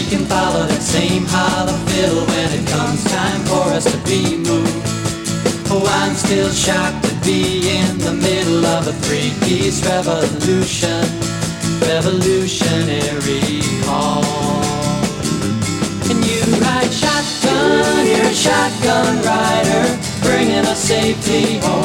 can follow that same hollow fiddle when it comes time for us to be moved. Oh, I'm still shocked to be in the middle of a three-piece revolution, revolutionary hall. And you ride shotgun, you're a shotgun rider, bringing us safely home.